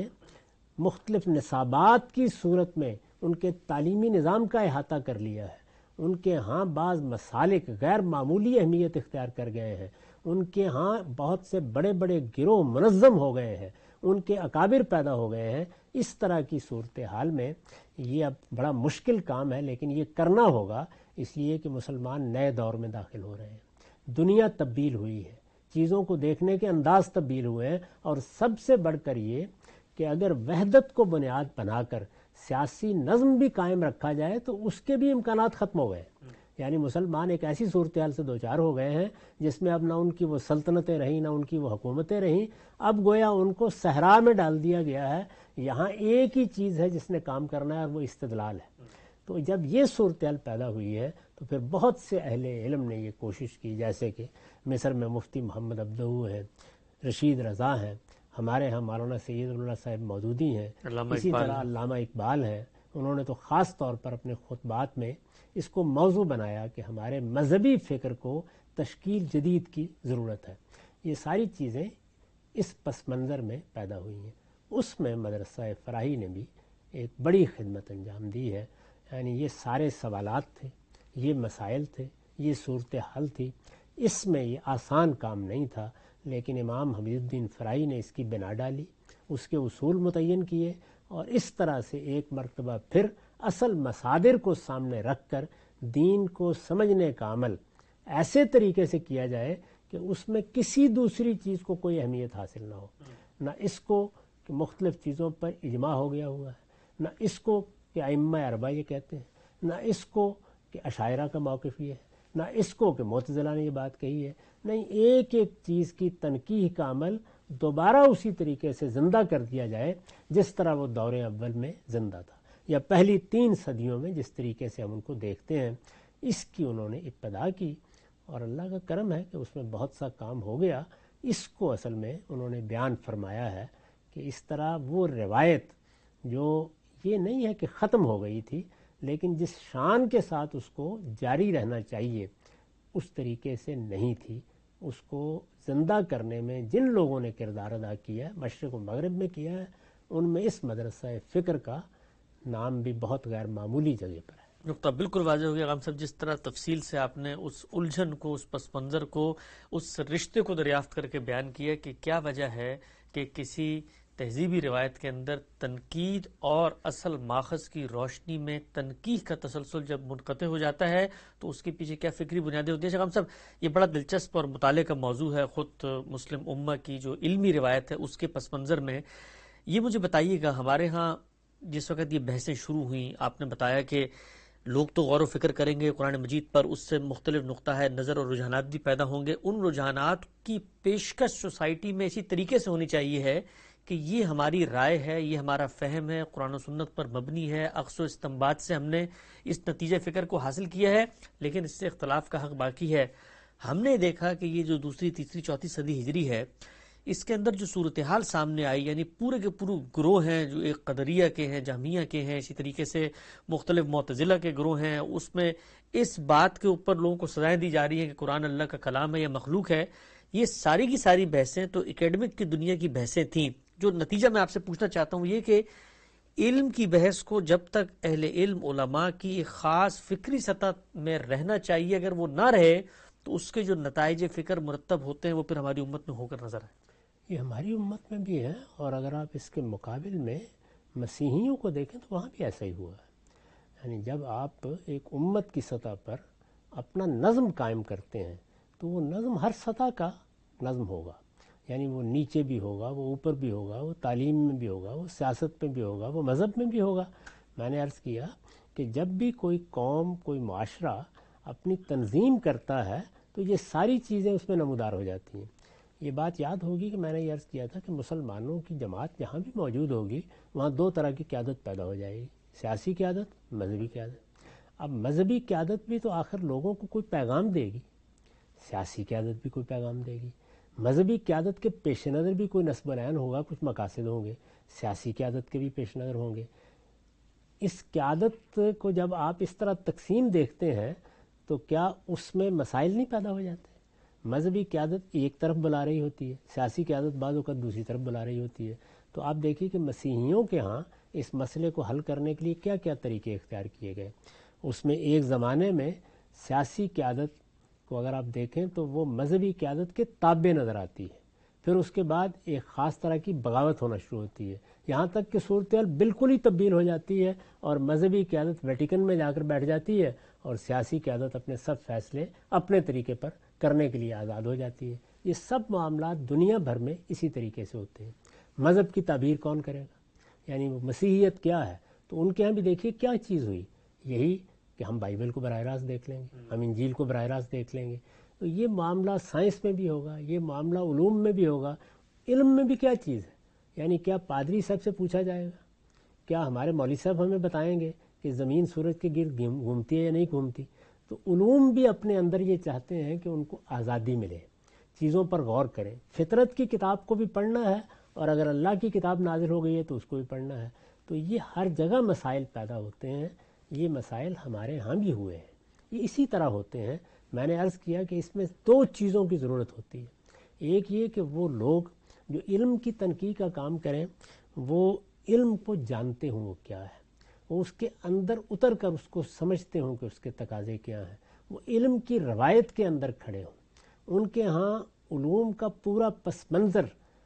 مختلف نصابات کی صورت میں ان کے تعلیمی نظام کا احاطہ کر لیا ہے۔ ان کے ہاں بعض مسالک غیر معمولی اہمیت اختیار کر گئے ہیں، ان کے ہاں بہت سے بڑے بڑے گروہ منظم ہو گئے ہیں، ان کے اکابر پیدا ہو گئے ہیں۔ اس طرح کی صورتحال میں یہ اب بڑا مشکل کام ہے، لیکن یہ کرنا ہوگا، اس لیے کہ مسلمان نئے دور میں داخل ہو رہے ہیں، دنیا تبدیل ہوئی ہے، چیزوں کو دیکھنے کے انداز تبدیل ہوئے ہیں، اور سب سے بڑھ کر یہ کہ اگر وحدت کو بنیاد بنا کر سیاسی نظم بھی قائم رکھا جائے تو اس کے بھی امکانات ختم ہو گئے۔ یعنی مسلمان ایک ایسی صورتحال سے دوچار ہو گئے ہیں جس میں اب نہ ان کی وہ سلطنتیں رہیں نہ ان کی وہ حکومتیں رہیں، اب گویا ان کو صحرا میں ڈال دیا گیا ہے۔ یہاں ایک ہی چیز ہے جس نے کام کرنا ہے اور وہ استدلال ہے۔ تو جب یہ صورتحال پیدا ہوئی ہے تو پھر بہت سے اہل علم نے یہ کوشش کی، جیسے کہ مصر میں مفتی محمد عبدہ ہیں، رشید رضا ہیں، ہمارے ہاں مولانا سید اللہ صاحب مودودی ہیں، اسی طرح علامہ اقبال ہیں۔ انہوں نے تو خاص طور پر اپنے خطبات میں اس کو موضوع بنایا کہ ہمارے مذہبی فکر کو تشکیل جدید کی ضرورت ہے۔ یہ ساری چیزیں اس پس منظر میں پیدا ہوئی ہیں۔ اس میں مدرسہ فراہی نے بھی ایک بڑی خدمت انجام دی ہے، یعنی یہ سارے سوالات تھے، یہ مسائل تھے، یہ صورتحال تھی۔ اس میں یہ آسان کام نہیں تھا، لیکن امام حمید الدین فراہی نے اس کی بنا ڈالی، اس کے اصول متعین کیے، اور اس طرح سے ایک مرتبہ پھر اصل مصادر کو سامنے رکھ کر دین کو سمجھنے کا عمل ایسے طریقے سے کیا جائے کہ اس میں کسی دوسری چیز کو کوئی اہمیت حاصل نہ ہو، نہ اس کو کہ مختلف چیزوں پر اجماع ہو گیا ہوا ہے، نہ اس کو کہ ائمہ اربعہ یہ کہتے ہیں، نہ اس کو کہ اشاعرہ کا موقف یہ ہے، نہ اس کو کہ معتزلہ نے یہ بات کہی ہے۔ نہیں، ایک ایک چیز کی تنقیح کا عمل دوبارہ اسی طریقے سے زندہ کر دیا جائے جس طرح وہ دور اول میں زندہ تھا، یا پہلی تین صدیوں میں جس طریقے سے ہم ان کو دیکھتے ہیں۔ اس کی انہوں نے ابتدا کی، اور اللہ کا کرم ہے کہ اس میں بہت سا کام ہو گیا۔ اس کو اصل میں انہوں نے بیان فرمایا ہے کہ اس طرح وہ روایت جو یہ نہیں ہے کہ ختم ہو گئی تھی، لیکن جس شان کے ساتھ اس کو جاری رہنا چاہیے اس طریقے سے نہیں تھی۔ اس کو زندہ کرنے میں جن لوگوں نے کردار ادا کیا ہے، مشرق و مغرب میں کیا ہے، ان میں اس مدرسہ فکر کا نام بھی بہت غیر معمولی جگہ پر ہے۔ نقطہ بالکل واضح ہو گیا غام صاحب، جس طرح تفصیل سے آپ نے اس الجھن کو، اس پس منظر کو، اس رشتے کو دریافت کر کے بیان کیا کہ کیا وجہ ہے کہ کسی تہذیبی روایت کے اندر تنقید اور اصل ماخذ کی روشنی میں تنقیح کا تسلسل جب منقطع ہو جاتا ہے تو اس کے پیچھے کیا فکری بنیادیں ہوتی ہیں۔ شیخ غام صاحب، یہ بڑا دلچسپ اور مطالعے کا موضوع ہے، خود مسلم امہ کی جو علمی روایت ہے اس کے پس منظر میں یہ مجھے بتائیے گا، ہمارے ہاں جس وقت یہ بحثیں شروع ہوئیں آپ نے بتایا کہ لوگ تو غور و فکر کریں گے قرآن مجید پر، اس سے مختلف نقطہ ہے نظر اور رجحانات بھی پیدا ہوں گے، ان رجحانات کی پیشکش سوسائٹی میں اسی طریقے سے ہونی چاہیے ہے کہ یہ ہماری رائے ہے، یہ ہمارا فہم ہے، قرآن و سنت پر مبنی ہے، اقص و استنباط سے ہم نے اس نتیجہ فکر کو حاصل کیا ہے، لیکن اس سے اختلاف کا حق باقی ہے۔ ہم نے دیکھا کہ یہ جو دوسری تیسری چوتھی صدی ہجری ہے اس کے اندر جو صورتحال سامنے آئی، یعنی پورے کے پورے گروہ ہیں جو ایک قدریہ کے ہیں، جہمیہ کے ہیں، اسی طریقے سے مختلف معتزلہ کے گروہ ہیں، اس میں اس بات کے اوپر لوگوں کو سزائیں دی جا رہی ہیں کہ قرآن اللہ کا کلام ہے یا مخلوق ہے۔ یہ ساری کی ساری بحثیں تو اکیڈمک کی دنیا کی بحثیں تھیں۔ جو نتیجہ میں آپ سے پوچھنا چاہتا ہوں یہ کہ علم کی بحث کو جب تک اہل علم علماء کی ایک خاص فکری سطح میں رہنا چاہیے، اگر وہ نہ رہے تو اس کے جو نتائج فکر مرتب ہوتے ہیں وہ پھر ہماری امت میں ہو کر نظر آئے۔ یہ ہماری امت میں بھی ہے، اور اگر آپ اس کے مقابل میں مسیحیوں کو دیکھیں تو وہاں بھی ایسا ہی ہوا ہے۔ یعنی جب آپ ایک امت کی سطح پر اپنا نظم قائم کرتے ہیں تو وہ نظم ہر سطح کا نظم ہوگا، یعنی وہ نیچے بھی ہوگا، وہ اوپر بھی ہوگا، وہ تعلیم میں بھی ہوگا، وہ سیاست میں بھی ہوگا، وہ مذہب میں بھی ہوگا۔ میں نے عرض کیا کہ جب بھی کوئی قوم، کوئی معاشرہ اپنی تنظیم کرتا ہے تو یہ ساری چیزیں اس میں نمودار ہو جاتی ہیں۔ یہ بات یاد ہوگی کہ میں نے یہ عرض کیا تھا کہ مسلمانوں کی جماعت جہاں بھی موجود ہوگی وہاں دو طرح کی قیادت پیدا ہو جائے گی، سیاسی قیادت، مذہبی قیادت۔ اب مذہبی قیادت بھی تو آخر لوگوں کو کوئی پیغام دے گی، سیاسی قیادت بھی کوئی پیغام دے گی۔ مذہبی قیادت کے پیش نظر بھی کوئی نصب بیان ہوگا، کچھ مقاصد ہوں گے، سیاسی قیادت کے بھی پیش نظر ہوں گے۔ اس قیادت کو جب آپ اس طرح تقسیم دیکھتے ہیں تو کیا اس میں مسائل نہیں پیدا ہو جاتے؟ مذہبی قیادت ایک طرف بلا رہی ہوتی ہے، سیاسی قیادت بعض اوقات دوسری طرف بلا رہی ہوتی ہے۔ تو آپ دیکھیے کہ مسیحیوں کے ہاں اس مسئلے کو حل کرنے کے لیے کیا کیا طریقے اختیار کیے گئے۔ اس میں ایک زمانے میں سیاسی قیادت کو اگر آپ دیکھیں تو وہ مذہبی قیادت کے تابع نظر آتی ہے، پھر اس کے بعد ایک خاص طرح کی بغاوت ہونا شروع ہوتی ہے، یہاں تک کہ صورتحال بالکل ہی تبدیل ہو جاتی ہے اور مذہبی قیادت ویٹیکن میں جا کر بیٹھ جاتی ہے اور سیاسی قیادت اپنے سب فیصلے اپنے طریقے پر کرنے کے لیے آزاد ہو جاتی ہے۔ یہ سب معاملات دنیا بھر میں اسی طریقے سے ہوتے ہیں۔ مذہب کی تعبیر کون کرے گا؟ یعنی وہ مسیحیت کیا ہے؟ تو ان کے ہاں بھی دیکھیے کیا چیز ہوئی، یہی کہ ہم بائبل کو براہ راست دیکھ لیں گے، ہم انجیل کو براہ راست دیکھ لیں گے۔ تو یہ معاملہ سائنس میں بھی ہوگا، یہ معاملہ علوم میں بھی ہوگا۔ علم میں بھی کیا چیز ہے؟ یعنی کیا پادری صاحب سے پوچھا جائے گا؟ کیا ہمارے مولوی صاحب ہمیں بتائیں گے کہ زمین سورج کے گرد گھومتی ہے یا نہیں گھومتی؟ تو علوم بھی اپنے اندر یہ چاہتے ہیں کہ ان کو آزادی ملے، چیزوں پر غور کریں۔ فطرت کی کتاب کو بھی پڑھنا ہے اور اگر اللہ کی کتاب نازل ہو گئی ہے تو اس کو بھی پڑھنا ہے۔ تو یہ ہر جگہ مسائل پیدا ہوتے ہیں، یہ مسائل ہمارے ہاں بھی ہوئے ہیں، یہ اسی طرح ہوتے ہیں۔ میں نے عرض کیا کہ اس میں دو چیزوں کی ضرورت ہوتی ہے، ایک یہ کہ وہ لوگ جو علم کی تنقیح کا کام کریں وہ علم کو جانتے ہوں وہ کیا ہے، وہ اس کے اندر اتر کر اس کو سمجھتے ہوں کہ اس کے تقاضے کیا ہیں، وہ علم کی روایت کے اندر کھڑے ہوں، ان کے ہاں علوم کا پورا پس منظر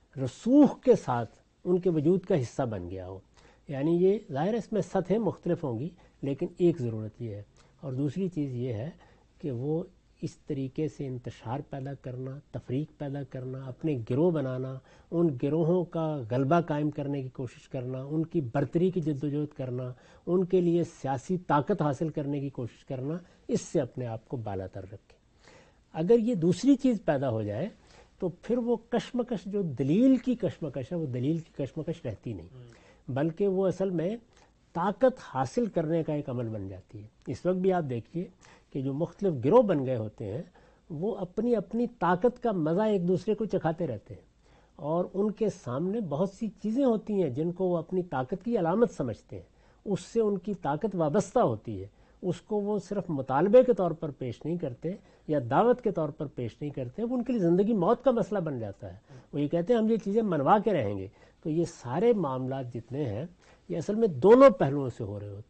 رسوخ کے ساتھ ان کے وجود کا حصہ بن گیا ہو۔ یعنی یہ ظاہر اس میں سطحیں مختلف ہوں گی، لیکن ایک ضرورت یہ ہے، اور دوسری چیز یہ ہے کہ وہ اس طریقے سے انتشار پیدا کرنا، تفریق پیدا کرنا، اپنے گروہ بنانا، ان گروہوں کا غلبہ قائم کرنے کی کوشش کرنا، ان کی برتری کی جدوجہد کرنا، ان کے لیے سیاسی طاقت حاصل کرنے کی کوشش کرنا، اس سے اپنے آپ کو بالا تر رکھے۔ اگر یہ دوسری چیز پیدا ہو جائے تو پھر وہ کشمکش جو دلیل کی کشمکش ہے وہ دلیل کی کشمکش رہتی نہیں، بلکہ وہ اصل میں طاقت حاصل کرنے کا ایک عمل بن جاتی ہے۔ اس وقت بھی آپ دیکھیے کہ جو مختلف گروہ بن گئے ہوتے ہیں وہ اپنی اپنی طاقت کا مزہ ایک دوسرے کو چکھاتے رہتے ہیں، اور ان کے سامنے بہت سی چیزیں ہوتی ہیں جن کو وہ اپنی طاقت کی علامت سمجھتے ہیں، اس سے ان کی طاقت وابستہ ہوتی ہے، اس کو وہ صرف مطالبے کے طور پر پیش نہیں کرتے یا دعوت کے طور پر پیش نہیں کرتے، وہ ان کے لیے زندگی موت کا مسئلہ بن جاتا ہے۔ وہ یہ کہتے ہیں ہم یہ چیزیں منوا کے رہیں گے۔ تو یہ سارے معاملات جتنے ہیں یہ اصل میں دونوں پہلوؤں سے ہو رہے ہوتے ہیں۔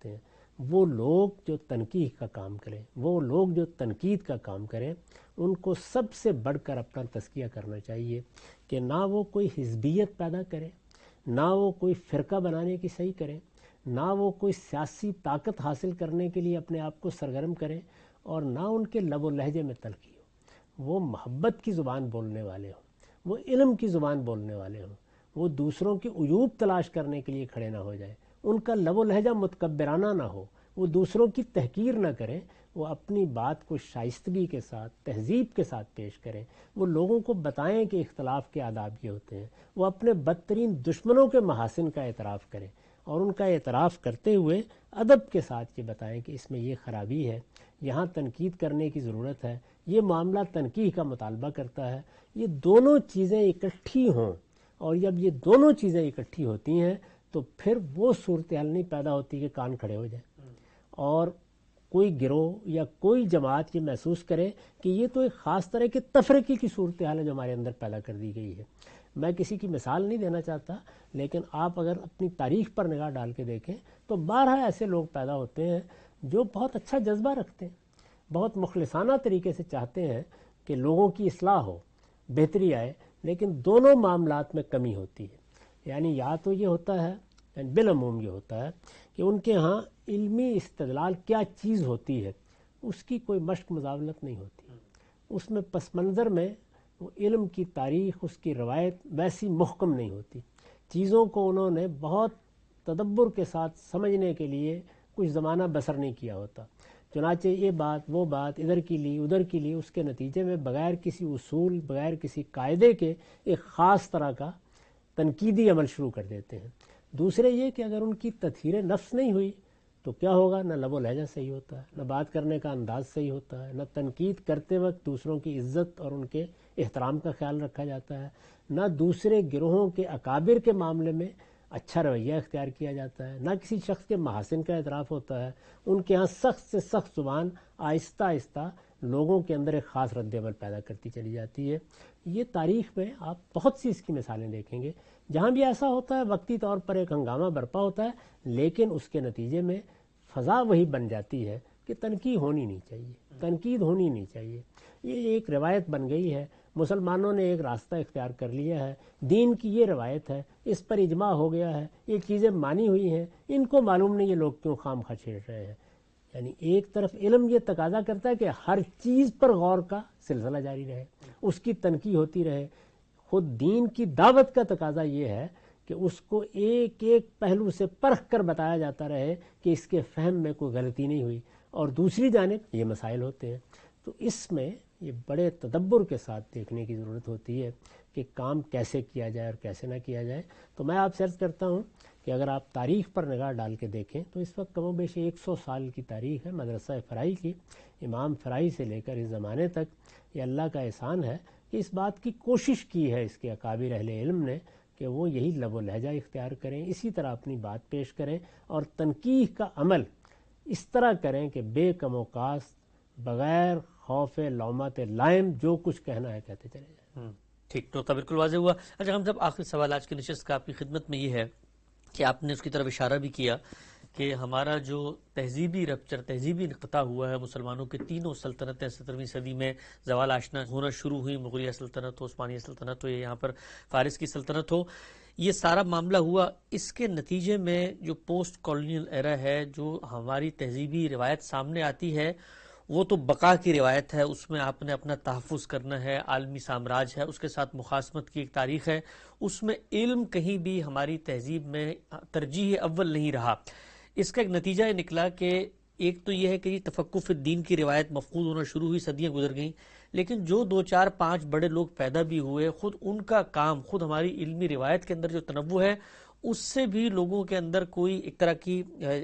وہ لوگ جو تنقیح کا کام کریں، وہ لوگ جو تنقید کا کام کریں، ان کو سب سے بڑھ کر اپنا تزکیہ کرنا چاہیے کہ نہ وہ کوئی حزبیت پیدا کریں، نہ وہ کوئی فرقہ بنانے کی صحیح کریں، نہ وہ کوئی سیاسی طاقت حاصل کرنے کے لیے اپنے آپ کو سرگرم کریں، اور نہ ان کے لب و لہجے میں تلخی ہو۔ وہ محبت کی زبان بولنے والے ہوں، وہ علم کی زبان بولنے والے ہوں، وہ دوسروں کے عیوب تلاش کرنے کے لیے کھڑے نہ ہو جائیں، ان کا لب و لہجہ متکبرانہ نہ ہو، وہ دوسروں کی تحقیر نہ کریں، وہ اپنی بات کو شائستگی کے ساتھ، تہذیب کے ساتھ پیش کریں، وہ لوگوں کو بتائیں کہ اختلاف کے آداب یہ ہوتے ہیں، وہ اپنے بدترین دشمنوں کے محاسن کا اعتراف کریں، اور ان کا اعتراف کرتے ہوئے ادب کے ساتھ یہ بتائیں کہ اس میں یہ خرابی ہے، یہاں تنقید کرنے کی ضرورت ہے، یہ معاملہ تنقیح کا مطالبہ کرتا ہے۔ یہ دونوں چیزیں اکٹھی ہوں، اور جب یہ دونوں چیزیں اکٹھی ہوتی ہیں تو پھر وہ صورتحال نہیں پیدا ہوتی کہ کان کھڑے ہو جائیں اور کوئی گروہ یا کوئی جماعت یہ محسوس کرے کہ یہ تو ایک خاص طرح کے تفرقے کی صورتحال ہے جو ہمارے اندر پیدا کر دی گئی ہے۔ میں کسی کی مثال نہیں دینا چاہتا، لیکن آپ اگر اپنی تاریخ پر نگاہ ڈال کے دیکھیں تو بارہا ایسے لوگ پیدا ہوتے ہیں جو بہت اچھا جذبہ رکھتے ہیں، بہت مخلصانہ طریقے سے چاہتے ہیں کہ لوگوں کی اصلاح ہو، بہتری آئے، لیکن دونوں معاملات میں کمی ہوتی ہے۔ یعنی یا تو یہ ہوتا ہے، یعنی بالعموم یہ ہوتا ہے کہ ان کے ہاں علمی استدلال کیا چیز ہوتی ہے اس کی کوئی مشق مزاولت نہیں ہوتی، اس میں پس منظر میں وہ علم کی تاریخ، اس کی روایت ویسی محکم نہیں ہوتی، چیزوں کو انہوں نے بہت تدبر کے ساتھ سمجھنے کے لیے کچھ زمانہ بسر نہیں کیا ہوتا، چنانچہ یہ بات وہ بات ادھر کی لی ادھر کی لی، اس کے نتیجے میں بغیر کسی اصول، بغیر کسی قاعدے کے ایک خاص طرح کا تنقیدی عمل شروع کر دیتے ہیں۔ دوسرے یہ کہ اگر ان کی تطہیر نفس نہیں ہوئی تو کیا ہوگا؟ نہ لب و لہجہ صحیح ہوتا ہے، نہ بات کرنے کا انداز صحیح ہوتا ہے، نہ تنقید کرتے وقت دوسروں کی عزت اور ان کے احترام کا خیال رکھا جاتا ہے، نہ دوسرے گروہوں کے اکابر کے معاملے میں اچھا رویہ اختیار کیا جاتا ہے، نہ کسی شخص کے محاسن کا اعتراف ہوتا ہے۔ ان کے ہاں سخت سے سخت زبان آہستہ آہستہ لوگوں کے اندر ایک خاص رد عمل پیدا کرتی چلی جاتی ہے۔ یہ تاریخ میں آپ بہت سی اس کی مثالیں دیکھیں گے، جہاں بھی ایسا ہوتا ہے وقتی طور پر ایک ہنگامہ برپا ہوتا ہے، لیکن اس کے نتیجے میں فضا وہی بن جاتی ہے کہ تنقید ہونی نہیں چاہیے، تنقید ہونی نہیں چاہیے۔ یہ ایک روایت بن گئی ہے، مسلمانوں نے ایک راستہ اختیار کر لیا ہے، دین کی یہ روایت ہے، اس پر اجماع ہو گیا ہے، یہ چیزیں مانی ہوئی ہیں، ان کو معلوم نہیں یہ لوگ کیوں خام خواہ چھیڑ رہے ہیں۔ یعنی ایک طرف علم یہ تقاضا کرتا ہے کہ ہر چیز پر غور کا سلسلہ جاری رہے، اس کی تنقید ہوتی رہے، خود دین کی دعوت کا تقاضا یہ ہے کہ اس کو ایک ایک پہلو سے پرکھ کر بتایا جاتا رہے کہ اس کے فہم میں کوئی غلطی نہیں ہوئی، اور دوسری جانب یہ مسائل ہوتے ہیں۔ تو اس میں یہ بڑے تدبر کے ساتھ دیکھنے کی ضرورت ہوتی ہے کہ کام کیسے کیا جائے اور کیسے نہ کیا جائے۔ تو میں آپ سے عرض کرتا ہوں کہ اگر آپ تاریخ پر نگاہ ڈال کے دیکھیں تو اس وقت کم و بیش ایک سو سال کی تاریخ ہے مدرسہ فرائی کی، امام فرائی سے لے کر اس زمانے تک۔ یہ اللہ کا احسان ہے کہ اس بات کی کوشش کی ہے اس کے اکابر اہل علم نے کہ وہ یہی لب و لہجہ اختیار کریں، اسی طرح اپنی بات پیش کریں، اور تنقیح کا عمل اس طرح کریں کہ بے کم و کاست، بغیر خوف لومات لائم جو کچھ کہنا ہے کہتے چلے جائیں۔ ٹھیک، نقطہ بالکل واضح ہوا۔ اچھا، ہم جب آخری سوال آج کی نشست کا آپ کی خدمت میں یہ ہے کہ آپ نے اس کی طرف اشارہ بھی کیا کہ ہمارا جو تہذیبی رپچر، تہذیبی انقطاع ہوا ہے مسلمانوں کے تینوں سلطنتیں سترویں صدی میں زوال آشنا ہونا شروع ہوئی، مغلیہ سلطنت ہو، عثمانیہ سلطنت ہو، یا یہاں پر فارس کی سلطنت ہو، یہ سارا معاملہ ہوا۔ اس کے نتیجے میں جو پوسٹ کالونیل ایرا ہے، جو ہماری تہذیبی روایت سامنے آتی ہے، وہ تو بقا کی روایت ہے، اس میں آپ نے اپنا تحفظ کرنا ہے، عالمی سامراج ہے، اس کے ساتھ مخاصمت کی ایک تاریخ ہے، اس میں علم کہیں بھی ہماری تہذیب میں ترجیح اول نہیں رہا۔ اس کا ایک نتیجہ یہ نکلا کہ ایک تو یہ ہے کہ یہ تفقہ فی الدین کی روایت مفقود ہونا شروع ہوئی، صدیاں گزر گئیں، لیکن جو دو چار پانچ بڑے لوگ پیدا بھی ہوئے، خود ان کا کام، خود ہماری علمی روایت کے اندر جو تنوع ہے اس سے بھی لوگوں کے اندر کوئی ایک طرح کی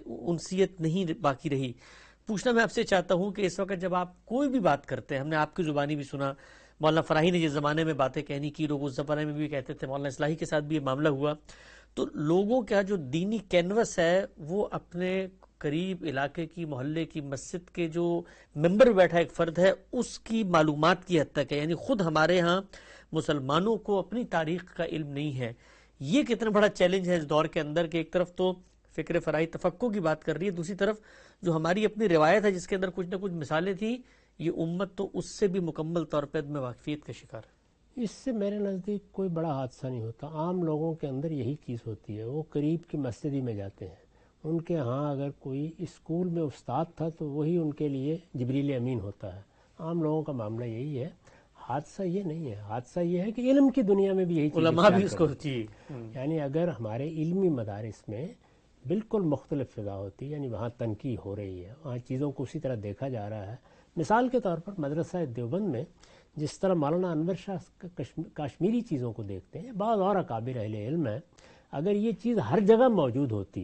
انسیت نہیں باقی رہی۔ پوچھنا میں آپ سے چاہتا ہوں کہ اس وقت جب آپ کوئی بھی بات کرتے ہیں، ہم نے آپ کی زبانی بھی سنا، مولانا فراہی نے جس زمانے میں باتیں کہنی کی، لوگ اس زمانے میں بھی کہتے تھے، مولانا اصلاحی کے ساتھ بھی یہ معاملہ ہوا، تو لوگوں کا جو دینی کینوس ہے وہ اپنے قریب علاقے کی، محلے کی، مسجد کے جو ممبر بیٹھا ایک فرد ہے اس کی معلومات کی حد تک ہے، یعنی خود ہمارے ہاں مسلمانوں کو اپنی تاریخ کا علم نہیں ہے۔ یہ کتنا بڑا چیلنج ہے اس دور کے اندر کہ ایک طرف تو فکر فراہی تفقع کی بات کر رہی ہے، دوسری طرف جو ہماری اپنی روایت ہے جس کے اندر کچھ نہ کچھ مثالیں تھیں، یہ امت تو اس سے بھی مکمل طور پہ عدم واقفیت کا شکار ہے۔ اس سے میرے نزدیک کوئی بڑا حادثہ نہیں ہوتا، عام لوگوں کے اندر یہی چیز ہوتی ہے، وہ قریب کی مسجد ہی میں جاتے ہیں، ان کے ہاں اگر کوئی اسکول میں استاد تھا تو وہی ان کے لیے جبریل امین ہوتا ہے، عام لوگوں کا معاملہ یہی ہے۔ حادثہ یہ نہیں ہے، حادثہ یہ ہے کہ علم کی دنیا میں بھی یہی چیز علماء بھی اس کو جی یعنی اگر ہمارے علمی مدارس میں بالکل مختلف فضا ہوتی، یعنی وہاں تنقید ہو رہی ہے، وہاں چیزوں کو اسی طرح دیکھا جا رہا ہے۔ مثال کے طور پر مدرسہ دیوبند میں جس طرح مولانا انور شاہ کشمیری چیزوں کو دیکھتے ہیں، بعض اور اکابر اہل علم ہیں، اگر یہ چیز ہر جگہ موجود ہوتی،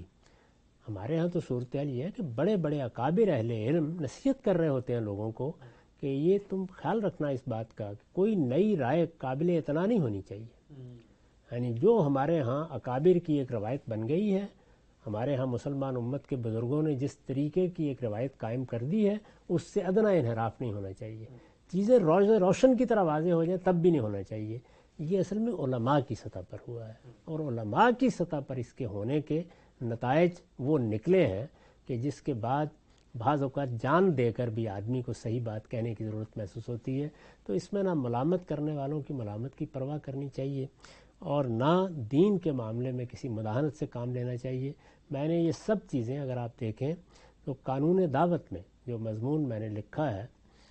ہمارے ہاں تو صورتحال یہ ہے کہ بڑے بڑے اکابر اہل علم نصیحت کر رہے ہوتے ہیں لوگوں کو کہ یہ تم خیال رکھنا اس بات کا کہ کوئی نئی رائے قابل اعتنا نہیں ہونی چاہیے، یعنی جو ہمارے ہاں اکابر کی ایک روایت بن گئی ہے، ہمارے ہاں مسلمان امت کے بزرگوں نے جس طریقے کی ایک روایت قائم کر دی ہے، اس سے ادنا انحراف نہیں ہونا چاہیے، چیزیں روشن کی طرح واضح ہو جائیں تب بھی نہیں ہونا چاہیے۔ یہ اصل میں علماء کی سطح پر ہوا ہے، اور علماء کی سطح پر اس کے ہونے کے نتائج وہ نکلے ہیں کہ جس کے بعد بعض اوقات جان دے کر بھی آدمی کو صحیح بات کہنے کی ضرورت محسوس ہوتی ہے۔ تو اس میں نہ ملامت کرنے والوں کی ملامت کی پرواہ کرنی چاہیے، اور نہ دین کے معاملے میں کسی مداہنت سے کام لینا چاہیے۔ میں نے یہ سب چیزیں اگر آپ دیکھیں تو قانون دعوت میں جو مضمون میں نے لکھا ہے،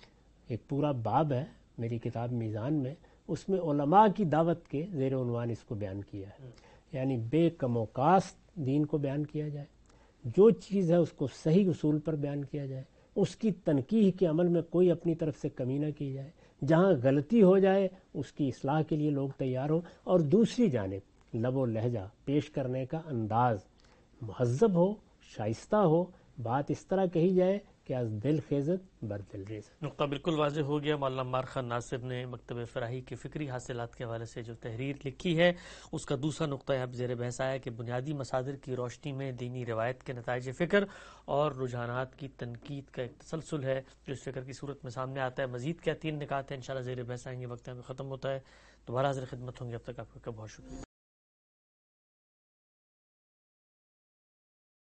ایک پورا باب ہے میری کتاب میزان میں، اس میں علماء کی دعوت کے زیر عنوان اس کو بیان کیا ہے، یعنی بے کم و کاست دین کو بیان کیا جائے، جو چیز ہے اس کو صحیح اصول پر بیان کیا جائے، اس کی تنقیح کے عمل میں کوئی اپنی طرف سے کمی نہ کی جائے، جہاں غلطی ہو جائے اس کی اصلاح کے لیے لوگ تیار ہوں، اور دوسری جانب لب و لہجہ پیش کرنے کا انداز مہذب ہو، شائستہ ہو، بات اس طرح کہی جائے کہ از دل خیزت بر دل ریزت۔ نقطہ بالکل واضح ہو گیا۔ مولانا عمار خان ناصر نے مکتب فراہی کے فکری حاصلات کے حوالے سے جو تحریر لکھی ہے، اس کا دوسرا نقطہ اب زیر بحث آیا کہ بنیادی مصادر کی روشنی میں دینی روایت کے نتائج فکر اور رجحانات کی تنقید کا ایک تسلسل ہے جو اس فکر کی صورت میں سامنے آتا ہے۔ مزید کیا تین نکات ہیں انشاءاللہ زیر بحث آئیں گے، وقت ہمیں ختم ہوتا ہے، دوبارہ حاضر خدمت ہوں گے، اب تک آپ کا بہت شکریہ۔